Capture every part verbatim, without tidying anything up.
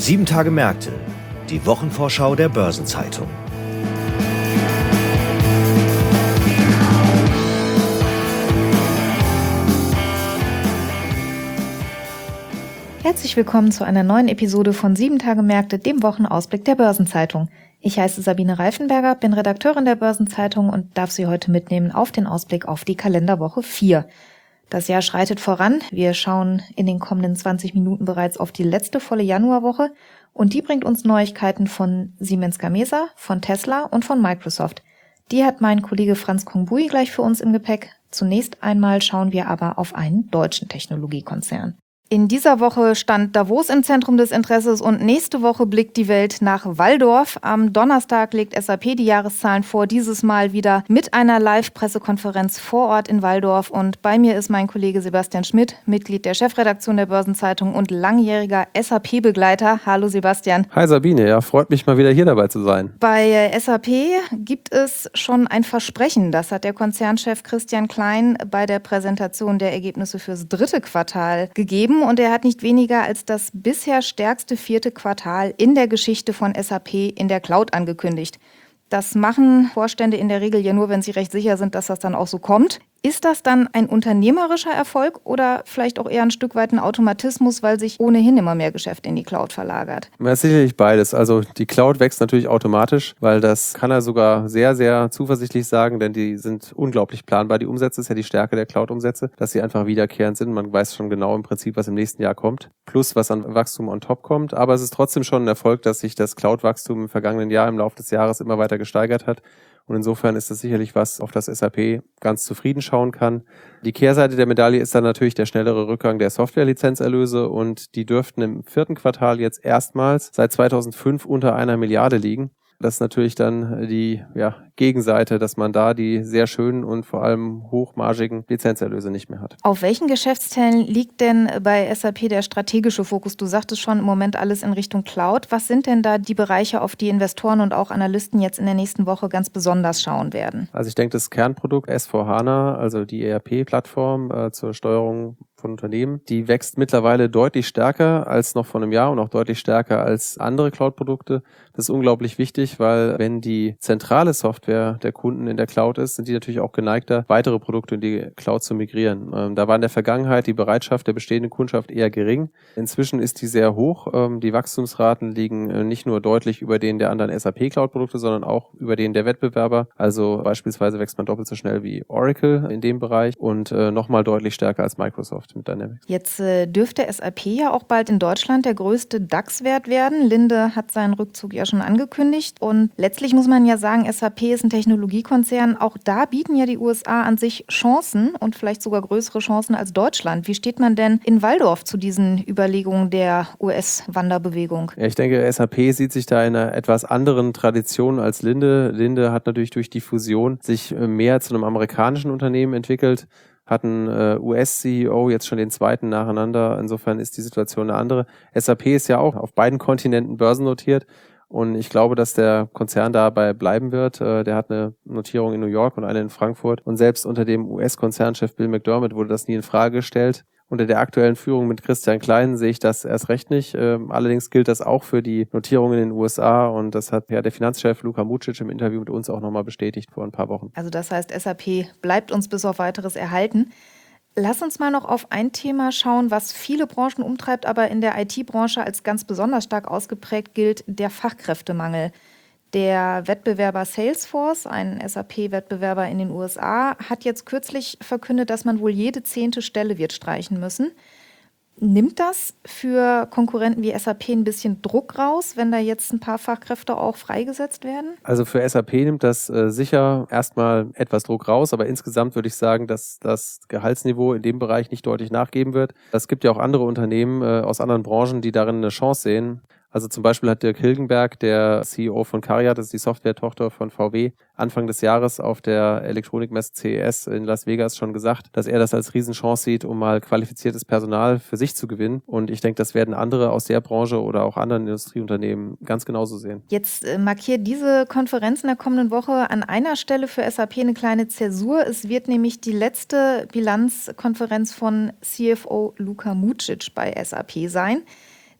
Sieben Tage Märkte, die Wochenvorschau der Börsenzeitung. Herzlich willkommen zu einer neuen Episode von Sieben Tage Märkte, dem Wochenausblick der Börsenzeitung. Ich heiße Sabine Reifenberger, bin Redakteurin der Börsenzeitung und darf Sie heute mitnehmen auf den Ausblick auf die Kalenderwoche vier. Das Jahr schreitet voran. Wir schauen in den kommenden zwanzig Minuten bereits auf die letzte volle Januarwoche und die bringt uns Neuigkeiten von Siemens Gamesa, von Tesla und von Microsoft. Die hat mein Kollege Franz Kongbui gleich für uns im Gepäck. Zunächst einmal schauen wir aber auf einen deutschen Technologiekonzern. In dieser Woche stand Davos im Zentrum des Interesses und nächste Woche blickt die Welt nach Walldorf. Am Donnerstag legt S A P die Jahreszahlen vor, dieses Mal wieder mit einer Live-Pressekonferenz vor Ort in Walldorf. Und bei mir ist mein Kollege Sebastian Schmidt, Mitglied der Chefredaktion der Börsenzeitung und langjähriger S A P-Begleiter. Hallo Sebastian. Hi Sabine, ja, freut mich mal wieder hier dabei zu sein. Bei S A P gibt es schon ein Versprechen, das hat der Konzernchef Christian Klein bei der Präsentation der Ergebnisse fürs dritte Quartal gegeben. Und er hat nicht weniger als das bisher stärkste vierte Quartal in der Geschichte von S A P in der Cloud angekündigt. Das machen Vorstände in der Regel ja nur, wenn sie recht sicher sind, dass das dann auch so kommt. Ist das dann ein unternehmerischer Erfolg oder vielleicht auch eher ein Stück weit ein Automatismus, weil sich ohnehin immer mehr Geschäft in die Cloud verlagert? Ja, sicherlich beides. Also die Cloud wächst natürlich automatisch, weil das kann er sogar sehr, sehr zuversichtlich sagen, denn die sind unglaublich planbar. Die Umsätze ist ja die Stärke der Cloud-Umsätze, dass sie einfach wiederkehrend sind. Man weiß schon genau im Prinzip, was im nächsten Jahr kommt, plus was an Wachstum on top kommt. Aber es ist trotzdem schon ein Erfolg, dass sich das Cloud-Wachstum im vergangenen Jahr im Laufe des Jahres immer weiter gesteigert hat. Und insofern ist das sicherlich was, auf das S A P ganz zufrieden schauen kann. Die Kehrseite der Medaille ist dann natürlich der schnellere Rückgang der Software-Lizenzerlöse und die dürften im vierten Quartal jetzt erstmals seit zweitausendfünf unter einer Milliarde liegen. Das ist natürlich dann die ja, Gegenseite, dass man da die sehr schönen und vor allem hochmargigen Lizenzerlöse nicht mehr hat. Auf welchen Geschäftsteilen liegt denn bei S A P der strategische Fokus? Du sagtest schon im Moment alles in Richtung Cloud. Was sind denn da die Bereiche, auf die Investoren und auch Analysten jetzt in der nächsten Woche ganz besonders schauen werden? Also ich denke, das Kernprodukt S vier HANA, also die E R P-Plattform äh, zur Steuerung von Unternehmen, die wächst mittlerweile deutlich stärker als noch vor einem Jahr und auch deutlich stärker als andere Cloud-Produkte. Das ist unglaublich wichtig, weil wenn die zentrale Software der Kunden in der Cloud ist, sind die natürlich auch geneigter, weitere Produkte in die Cloud zu migrieren. Ähm, da war in der Vergangenheit die Bereitschaft der bestehenden Kundschaft eher gering. Inzwischen ist die sehr hoch. Ähm, die Wachstumsraten liegen äh, nicht nur deutlich über denen der anderen S A P-Cloud-Produkte, sondern auch über denen der Wettbewerber. Also beispielsweise wächst man doppelt so schnell wie Oracle in dem Bereich und äh, nochmal deutlich stärker als Microsoft mit Dynamics. Jetzt äh, dürfte S A P ja auch bald in Deutschland der größte DAX-Wert werden. Linde hat seinen Rückzug ja schon angekündigt und letztlich muss man ja sagen, S A P ist ein Technologiekonzern. Auch da bieten ja die U S A an sich Chancen und vielleicht sogar größere Chancen als Deutschland. Wie steht man denn in Walldorf zu diesen Überlegungen der U S-Wanderbewegung? Ja, ich denke, S A P sieht sich da in einer etwas anderen Tradition als Linde. Linde hat natürlich durch die Fusion sich mehr zu einem amerikanischen Unternehmen entwickelt, hat einen äh, U S-C E O, jetzt schon den zweiten nacheinander. Insofern ist die Situation eine andere. S A P ist ja auch auf beiden Kontinenten börsennotiert. Und ich glaube, dass der Konzern dabei bleiben wird. Äh, der hat eine Notierung in New York und eine in Frankfurt. Und selbst unter dem U S-Konzernchef Bill McDermott wurde das nie in Frage gestellt. Unter der aktuellen Führung mit Christian Klein sehe ich das erst recht nicht. Ähm, allerdings gilt das auch für die Notierungen in den U S A und das hat ja der Finanzchef Luka Mucic im Interview mit uns auch nochmal bestätigt vor ein paar Wochen. Also das heißt, S A P bleibt uns bis auf Weiteres erhalten. Lass uns mal noch auf ein Thema schauen, was viele Branchen umtreibt, aber in der I T-Branche als ganz besonders stark ausgeprägt gilt, der Fachkräftemangel. Der Wettbewerber Salesforce, ein S A P-Wettbewerber in den U S A, hat jetzt kürzlich verkündet, dass man wohl jede zehnte Stelle wird streichen müssen. Nimmt das für Konkurrenten wie S A P ein bisschen Druck raus, wenn da jetzt ein paar Fachkräfte auch freigesetzt werden? Also für S A P nimmt das äh, sicher erstmal etwas Druck raus, aber insgesamt würde ich sagen, dass das Gehaltsniveau in dem Bereich nicht deutlich nachgeben wird. Es gibt ja auch andere Unternehmen äh, aus anderen Branchen, die darin eine Chance sehen. Also zum Beispiel hat Dirk Hilgenberg, der C E O von CARIAD, das ist die Software-Tochter von V W, Anfang des Jahres auf der Elektronikmesse C E S in Las Vegas schon gesagt, dass er das als Riesenchance sieht, um mal qualifiziertes Personal für sich zu gewinnen. Und ich denke, das werden andere aus der Branche oder auch anderen Industrieunternehmen ganz genauso sehen. Jetzt äh, markiert diese Konferenz in der kommenden Woche an einer Stelle für S A P eine kleine Zäsur. Es wird nämlich die letzte Bilanzkonferenz von C F O Luka Mucic bei S A P sein.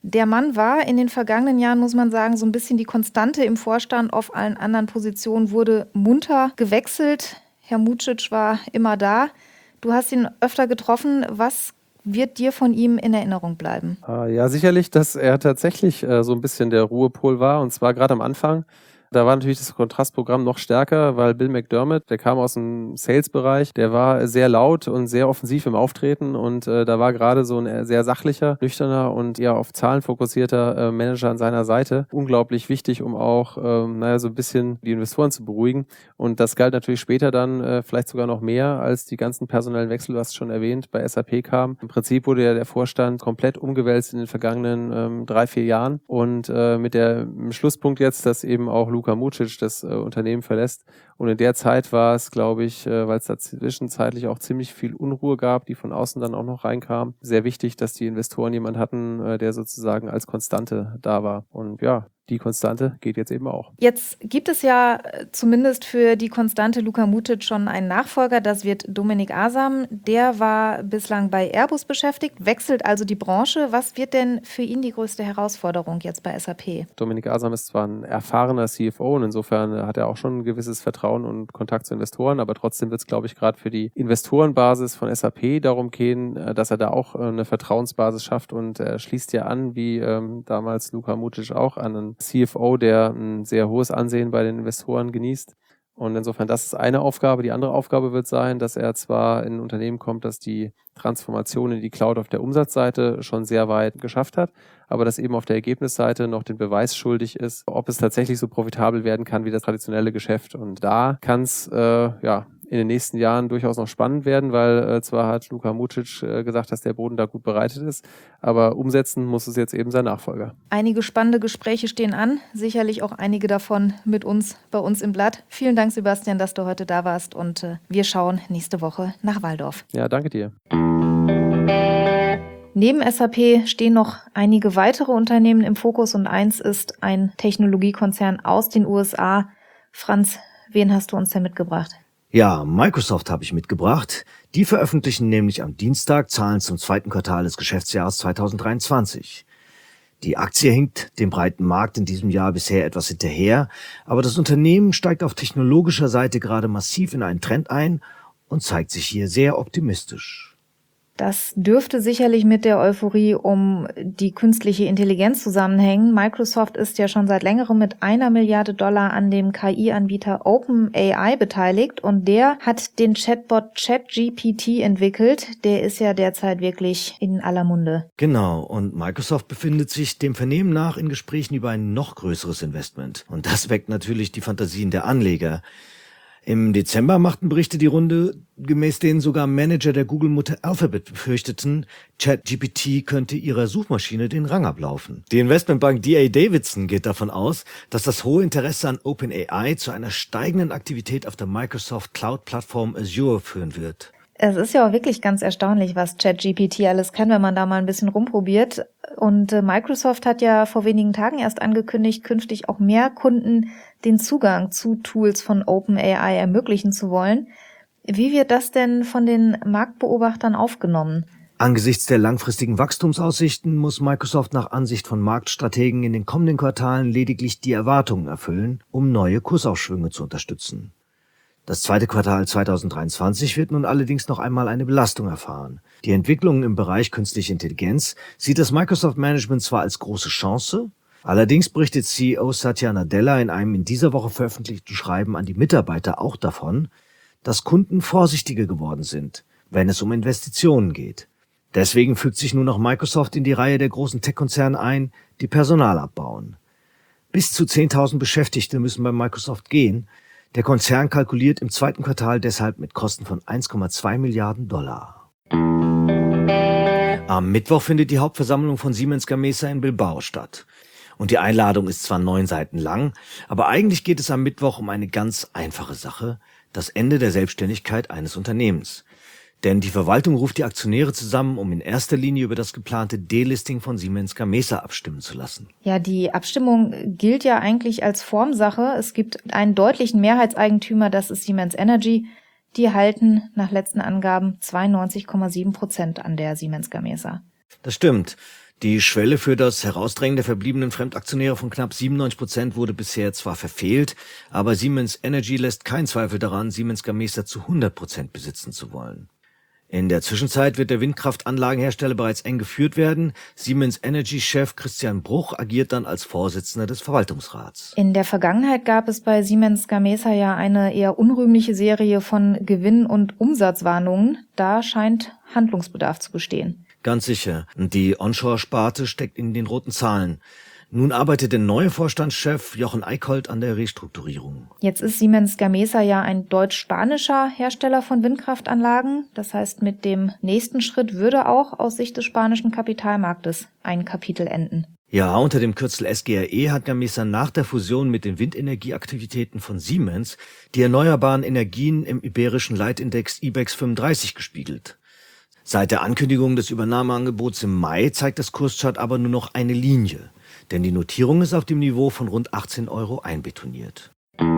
Der Mann war in den vergangenen Jahren, muss man sagen, so ein bisschen die Konstante im Vorstand. Auf allen anderen Positionen wurde munter gewechselt. Herr Mucic war immer da. Du hast ihn öfter getroffen. Was wird dir von ihm in Erinnerung bleiben? Ja, sicherlich, dass er tatsächlich äh, so ein bisschen der Ruhepol war. Und zwar gerade am Anfang. Da war natürlich das Kontrastprogramm noch stärker, weil Bill McDermott, der kam aus dem Sales-Bereich, der war sehr laut und sehr offensiv im Auftreten und äh, da war gerade so ein sehr sachlicher, nüchterner und eher auf Zahlen fokussierter äh, Manager an seiner Seite. Unglaublich wichtig, um auch ähm, naja, so ein bisschen die Investoren zu beruhigen. Und das galt natürlich später dann äh, vielleicht sogar noch mehr, als die ganzen personellen Wechsel, du hast es schon erwähnt, bei S A P kamen. Im Prinzip wurde ja der Vorstand komplett umgewälzt in den vergangenen ähm, drei, vier Jahren und äh, mit dem Schlusspunkt jetzt, dass eben auch Luka Mucic das äh, Unternehmen verlässt. Und in der Zeit war es, glaube ich, äh, weil es da zwischenzeitlich auch ziemlich viel Unruhe gab, die von außen dann auch noch reinkam, sehr wichtig, dass die Investoren jemanden hatten, äh, der sozusagen als Konstante da war. Und ja, die Konstante geht jetzt eben auch. Jetzt gibt es ja zumindest für die Konstante Luka Mucic schon einen Nachfolger, das wird Dominik Asam. Der war bislang bei Airbus beschäftigt, wechselt also die Branche. Was wird denn für ihn die größte Herausforderung jetzt bei S A P? Dominik Asam ist zwar ein erfahrener C F O und insofern hat er auch schon ein gewisses Vertrauen und Kontakt zu Investoren, aber trotzdem wird es, glaube ich, gerade für die Investorenbasis von S A P darum gehen, dass er da auch eine Vertrauensbasis schafft und er schließt ja an, wie ähm, damals Luka Mucic auch, an einen C F O, der ein sehr hohes Ansehen bei den Investoren genießt. Und insofern, das ist eine Aufgabe. Die andere Aufgabe wird sein, dass er zwar in ein Unternehmen kommt, das die Transformation in die Cloud auf der Umsatzseite schon sehr weit geschafft hat, aber das eben auf der Ergebnisseite noch den Beweis schuldig ist, ob es tatsächlich so profitabel werden kann wie das traditionelle Geschäft. Und da kann es äh, ja in den nächsten Jahren durchaus noch spannend werden, weil äh, zwar hat Luka Mucic äh, gesagt, dass der Boden da gut bereitet ist, aber umsetzen muss es jetzt eben sein Nachfolger. Einige spannende Gespräche stehen an, sicherlich auch einige davon mit uns bei uns im Blatt. Vielen Dank, Sebastian, dass du heute da warst und äh, wir schauen nächste Woche nach Walldorf. Ja, danke dir. Neben S A P stehen noch einige weitere Unternehmen im Fokus und eins ist ein Technologiekonzern aus den U S A. Franz, wen hast du uns denn mitgebracht? Ja, Microsoft habe ich mitgebracht. Die veröffentlichen nämlich am Dienstag Zahlen zum zweiten Quartal des Geschäftsjahres zweitausenddreiundzwanzig. Die Aktie hinkt dem breiten Markt in diesem Jahr bisher etwas hinterher, aber das Unternehmen steigt auf technologischer Seite gerade massiv in einen Trend ein und zeigt sich hier sehr optimistisch. Das dürfte sicherlich mit der Euphorie um die künstliche Intelligenz zusammenhängen. Microsoft ist ja schon seit längerem mit einer Milliarde Dollar an dem K I-Anbieter OpenAI beteiligt und der hat den Chatbot ChatGPT entwickelt. Der ist ja derzeit wirklich in aller Munde. Genau, und Microsoft befindet sich dem Vernehmen nach in Gesprächen über ein noch größeres Investment. Und das weckt natürlich die Fantasien der Anleger. Im Dezember machten Berichte die Runde, gemäß denen sogar Manager der Google-Mutter Alphabet befürchteten, ChatGPT könnte ihrer Suchmaschine den Rang ablaufen. Die Investmentbank D A Davidson geht davon aus, dass das hohe Interesse an OpenAI zu einer steigenden Aktivität auf der Microsoft Cloud-Plattform Azure führen wird. Es ist ja auch wirklich ganz erstaunlich, was ChatGPT alles kann, wenn man da mal ein bisschen rumprobiert. Und Microsoft hat ja vor wenigen Tagen erst angekündigt, künftig auch mehr Kunden den Zugang zu Tools von OpenAI ermöglichen zu wollen. Wie wird das denn von den Marktbeobachtern aufgenommen? Angesichts der langfristigen Wachstumsaussichten muss Microsoft nach Ansicht von Marktstrategen in den kommenden Quartalen lediglich die Erwartungen erfüllen, um neue Kursaufschwünge zu unterstützen. Das zweite Quartal zweitausenddreiundzwanzig wird nun allerdings noch einmal eine Belastung erfahren. Die Entwicklungen im Bereich künstliche Intelligenz sieht das Microsoft-Management zwar als große Chance, allerdings berichtet C E O Satya Nadella in einem in dieser Woche veröffentlichten Schreiben an die Mitarbeiter auch davon, dass Kunden vorsichtiger geworden sind, wenn es um Investitionen geht. Deswegen fügt sich nun noch Microsoft in die Reihe der großen Tech-Konzerne ein, die Personal abbauen. Bis zu zehntausend Beschäftigte müssen bei Microsoft gehen. Der Konzern kalkuliert im zweiten Quartal deshalb mit Kosten von eins Komma zwei Milliarden Dollar. Am Mittwoch findet die Hauptversammlung von Siemens Gamesa in Bilbao statt. Und die Einladung ist zwar neun Seiten lang, aber eigentlich geht es am Mittwoch um eine ganz einfache Sache, das Ende der Selbstständigkeit eines Unternehmens. Denn die Verwaltung ruft die Aktionäre zusammen, um in erster Linie über das geplante Delisting von Siemens Gamesa abstimmen zu lassen. Ja, die Abstimmung gilt ja eigentlich als Formsache. Es gibt einen deutlichen Mehrheitseigentümer, das ist Siemens Energy. Die halten nach letzten Angaben zweiundneunzig Komma sieben Prozent an der Siemens Gamesa. Das stimmt. Die Schwelle für das Herausdrängen der verbliebenen Fremdaktionäre von knapp siebenundneunzig Prozent wurde bisher zwar verfehlt, aber Siemens Energy lässt keinen Zweifel daran, Siemens Gamesa zu hundert Prozent besitzen zu wollen. In der Zwischenzeit wird der Windkraftanlagenhersteller bereits eng geführt werden. Siemens Energy-Chef Christian Bruch agiert dann als Vorsitzender des Verwaltungsrats. In der Vergangenheit gab es bei Siemens Gamesa ja eine eher unrühmliche Serie von Gewinn- und Umsatzwarnungen. Da scheint Handlungsbedarf zu bestehen. Ganz sicher. Die Onshore-Sparte steckt in den roten Zahlen. Nun arbeitet der neue Vorstandschef Jochen Eickholt an der Restrukturierung. Jetzt ist Siemens Gamesa ja ein deutsch-spanischer Hersteller von Windkraftanlagen. Das heißt, mit dem nächsten Schritt würde auch aus Sicht des spanischen Kapitalmarktes ein Kapitel enden. Ja, unter dem Kürzel S G R E hat Gamesa nach der Fusion mit den Windenergieaktivitäten von Siemens die erneuerbaren Energien im iberischen Leitindex IBEX fünfunddreißig gespiegelt. Seit der Ankündigung des Übernahmeangebots im Mai zeigt das Kurschart aber nur noch eine Linie. Denn die Notierung ist auf dem Niveau von rund achtzehn Euro einbetoniert.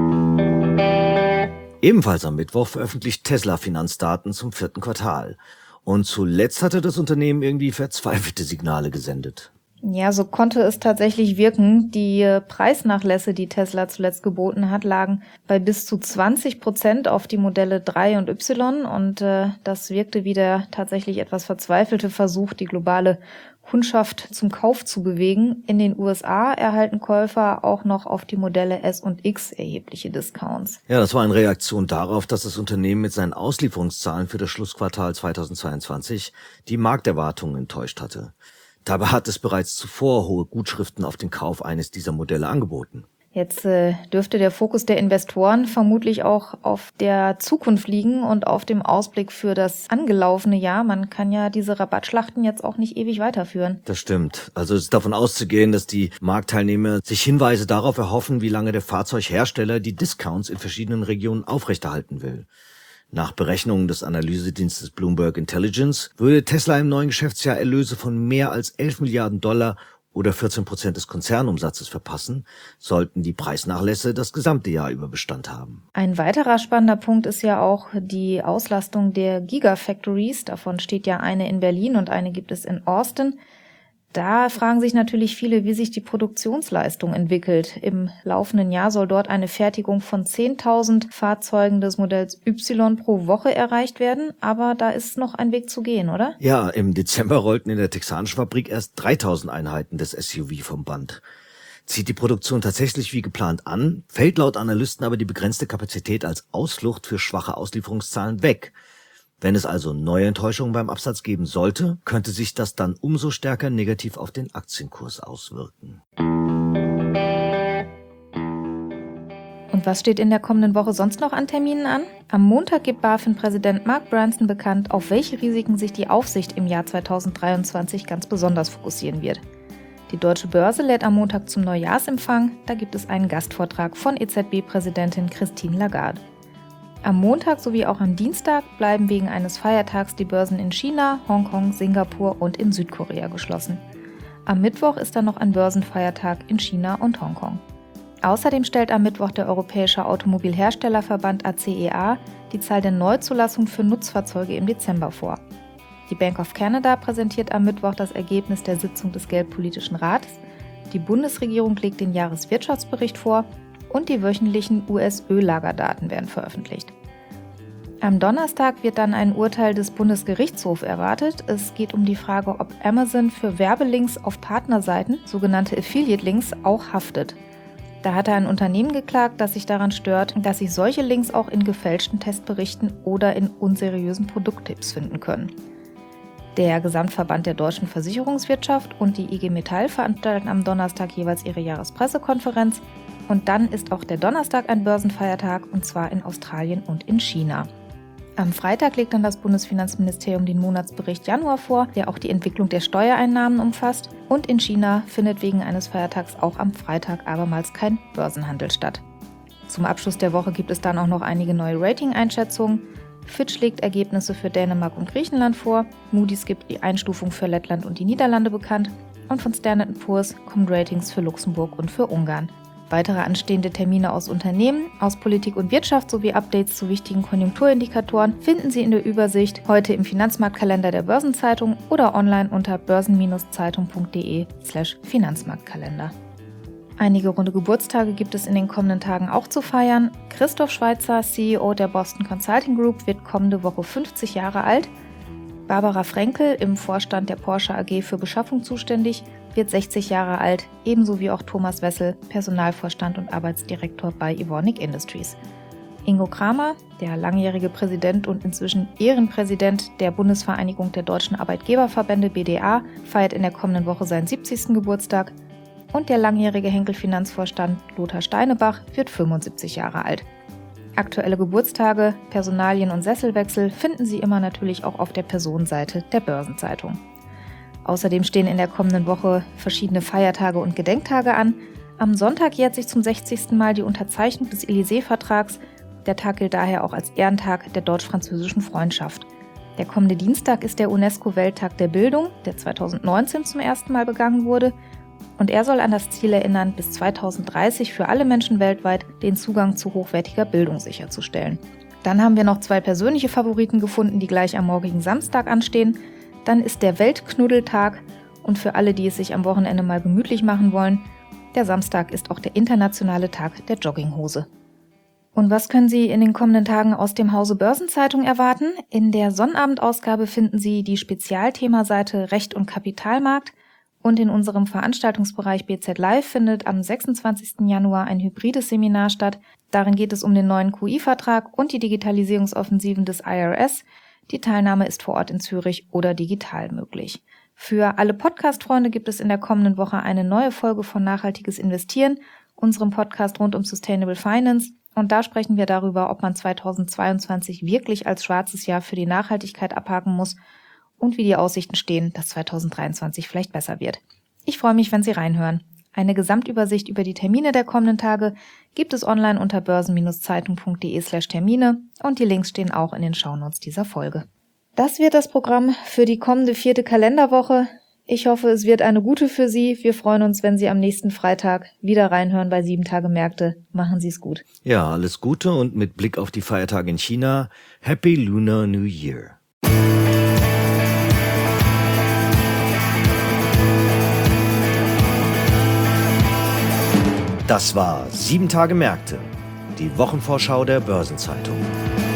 Ebenfalls am Mittwoch veröffentlicht Tesla Finanzdaten zum vierten Quartal. Und zuletzt hatte das Unternehmen irgendwie verzweifelte Signale gesendet. Ja, so konnte es tatsächlich wirken. Die Preisnachlässe, die Tesla zuletzt geboten hat, lagen bei bis zu zwanzig Prozent auf die Modelle drei und Y. Und äh, das wirkte wie der tatsächlich etwas verzweifelte Versuch, die globale Kundschaft zum Kauf zu bewegen. In den U S A erhalten Käufer auch noch auf die Modelle S und X erhebliche Discounts. Ja, das war eine Reaktion darauf, dass das Unternehmen mit seinen Auslieferungszahlen für das Schlussquartal zweitausendzweiundzwanzig die Markterwartungen enttäuscht hatte. Dabei hat es bereits zuvor hohe Gutschriften auf den Kauf eines dieser Modelle angeboten. Jetzt äh, dürfte der Fokus der Investoren vermutlich auch auf der Zukunft liegen und auf dem Ausblick für das angelaufene Jahr. Man kann ja diese Rabattschlachten jetzt auch nicht ewig weiterführen. Das stimmt. Also es ist davon auszugehen, dass die Marktteilnehmer sich Hinweise darauf erhoffen, wie lange der Fahrzeughersteller die Discounts in verschiedenen Regionen aufrechterhalten will. Nach Berechnungen des Analysedienstes Bloomberg Intelligence würde Tesla im neuen Geschäftsjahr Erlöse von mehr als elf Milliarden Dollar oder vierzehn Prozent des Konzernumsatzes verpassen, sollten die Preisnachlässe das gesamte Jahr über Bestand haben. Ein weiterer spannender Punkt ist ja auch die Auslastung der Gigafactories. Davon steht ja eine in Berlin und eine gibt es in Austin. Da fragen sich natürlich viele, wie sich die Produktionsleistung entwickelt. Im laufenden Jahr soll dort eine Fertigung von zehntausend Fahrzeugen des Modells Y pro Woche erreicht werden. Aber da ist noch ein Weg zu gehen, oder? Ja, im Dezember rollten in der texanischen Fabrik erst dreitausend Einheiten des S U V vom Band. Zieht die Produktion tatsächlich wie geplant an, fällt laut Analysten aber die begrenzte Kapazität als Ausflucht für schwache Auslieferungszahlen weg. Wenn es also neue Enttäuschungen beim Absatz geben sollte, könnte sich das dann umso stärker negativ auf den Aktienkurs auswirken. Und was steht in der kommenden Woche sonst noch an Terminen an? Am Montag gibt BaFin-Präsident Mark Branson bekannt, auf welche Risiken sich die Aufsicht im Jahr zweitausenddreiundzwanzig ganz besonders fokussieren wird. Die Deutsche Börse lädt am Montag zum Neujahrsempfang. Da gibt es einen Gastvortrag von E Z B-Präsidentin Christine Lagarde. Am Montag sowie auch am Dienstag bleiben wegen eines Feiertags die Börsen in China, Hongkong, Singapur und in Südkorea geschlossen. Am Mittwoch ist dann noch ein Börsenfeiertag in China und Hongkong. Außerdem stellt am Mittwoch der Europäische Automobilherstellerverband A C E A die Zahl der Neuzulassungen für Nutzfahrzeuge im Dezember vor. Die Bank of Canada präsentiert am Mittwoch das Ergebnis der Sitzung des Geldpolitischen Rates. Die Bundesregierung legt den Jahreswirtschaftsbericht vor und die wöchentlichen U S-Öllagerdaten werden veröffentlicht. Am Donnerstag wird dann ein Urteil des Bundesgerichtshofs erwartet. Es geht um die Frage, ob Amazon für Werbelinks auf Partnerseiten, sogenannte Affiliate-Links, auch haftet. Da hatte ein Unternehmen geklagt, das sich daran stört, dass sich solche Links auch in gefälschten Testberichten oder in unseriösen Produkttipps finden können. Der Gesamtverband der deutschen Versicherungswirtschaft und die I G Metall veranstalten am Donnerstag jeweils ihre Jahrespressekonferenz. Und dann ist auch der Donnerstag ein Börsenfeiertag, und zwar in Australien und in China. Am Freitag legt dann das Bundesfinanzministerium den Monatsbericht Januar vor, der auch die Entwicklung der Steuereinnahmen umfasst. Und in China findet wegen eines Feiertags auch am Freitag abermals kein Börsenhandel statt. Zum Abschluss der Woche gibt es dann auch noch einige neue Rating-Einschätzungen. Fitch legt Ergebnisse für Dänemark und Griechenland vor, Moody's gibt die Einstufung für Lettland und die Niederlande bekannt und von Standard and Poor's kommen Ratings für Luxemburg und für Ungarn. Weitere anstehende Termine aus Unternehmen, aus Politik und Wirtschaft sowie Updates zu wichtigen Konjunkturindikatoren finden Sie in der Übersicht heute im Finanzmarktkalender der Börsenzeitung oder online unter börsen-zeitung.de slash Finanzmarktkalender. Einige runde Geburtstage gibt es in den kommenden Tagen auch zu feiern. Christoph Schweitzer, C E O der Boston Consulting Group, wird kommende Woche fünfzig Jahre alt. Barbara Frenkel, im Vorstand der Porsche A G für Beschaffung zuständig, wird sechzig Jahre alt, ebenso wie auch Thomas Wessel, Personalvorstand und Arbeitsdirektor bei Evonik Industries. Ingo Kramer, der langjährige Präsident und inzwischen Ehrenpräsident der Bundesvereinigung der Deutschen Arbeitgeberverbände B D A, feiert in der kommenden Woche seinen siebzigsten Geburtstag. Und der langjährige Henkel-Finanzvorstand Lothar Steinebach wird fünfundsiebzig Jahre alt. Aktuelle Geburtstage, Personalien und Sesselwechsel finden Sie immer natürlich auch auf der Personenseite der Börsenzeitung. Außerdem stehen in der kommenden Woche verschiedene Feiertage und Gedenktage an. Am Sonntag jährt sich zum sechzigsten Mal die Unterzeichnung des Élysée-Vertrags. Der Tag gilt daher auch als Ehrentag der deutsch-französischen Freundschaft. Der kommende Dienstag ist der UNESCO-Welttag der Bildung, der zweitausendneunzehn zum ersten Mal begangen wurde. Und er soll an das Ziel erinnern, bis zweitausenddreißig für alle Menschen weltweit den Zugang zu hochwertiger Bildung sicherzustellen. Dann haben wir noch zwei persönliche Favoriten gefunden, die gleich am morgigen Samstag anstehen. Dann ist der Weltknuddeltag und für alle, die es sich am Wochenende mal gemütlich machen wollen, der Samstag ist auch der internationale Tag der Jogginghose. Und was können Sie in den kommenden Tagen aus dem Hause Börsenzeitung erwarten? In der Sonnabendausgabe finden Sie die Spezialthemaseite Recht und Kapitalmarkt. Und in unserem Veranstaltungsbereich B Z Live findet am sechsundzwanzigsten Januar ein hybrides Seminar statt. Darin geht es um den neuen Q I-Vertrag und die Digitalisierungsoffensiven des I R S. Die Teilnahme ist vor Ort in Zürich oder digital möglich. Für alle Podcast-Freunde gibt es in der kommenden Woche eine neue Folge von Nachhaltiges Investieren, unserem Podcast rund um Sustainable Finance. Und da sprechen wir darüber, ob man zweitausendzweiundzwanzig wirklich als schwarzes Jahr für die Nachhaltigkeit abhaken muss und wie die Aussichten stehen, dass zweitausenddreiundzwanzig vielleicht besser wird. Ich freue mich, wenn Sie reinhören. Eine Gesamtübersicht über die Termine der kommenden Tage gibt es online unter börsen-zeitung.de slash Termine und die Links stehen auch in den Shownotes dieser Folge. Das wird das Programm für die kommende vierte Kalenderwoche. Ich hoffe, es wird eine gute für Sie. Wir freuen uns, wenn Sie am nächsten Freitag wieder reinhören bei sieben Tage Märkte. Machen Sie es gut. Ja, alles Gute und mit Blick auf die Feiertage in China, Happy Lunar New Year. Das war sieben Tage Märkte, die Wochenvorschau der Börsenzeitung.